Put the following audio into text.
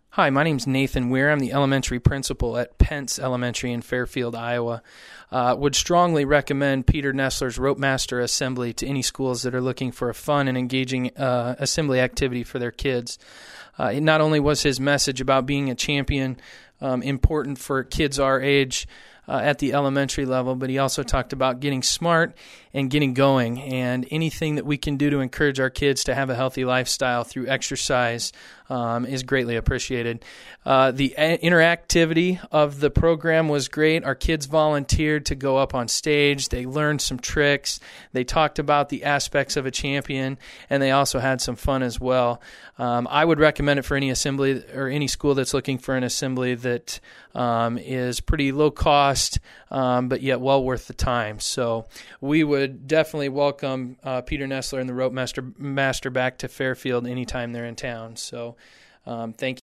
Hi, my name's Nathan Weir. I'm the elementary principal at Pence Elementary in Fairfield, Iowa. Would strongly recommend Peter Nessler's Rope Master Assembly to any schools that are looking for a fun and engaging assembly activity for their kids. Not only was his message about being a champion important for kids our age at the elementary level, but he also talked about getting smart and getting going, and anything that we can do to encourage our kids to have a healthy lifestyle through exercise is greatly appreciated. The interactivity of the program was great. Our kids volunteered to go up on stage. They learned some tricks. They talked about the aspects of a champion, and they also had some fun as well. I would recommend it for any assembly or any school that's looking for an assembly that is pretty low cost, but yet well worth the time. So we would definitely welcome Peter Nessler and the Rope Master back to Fairfield anytime they're in town. So thank you.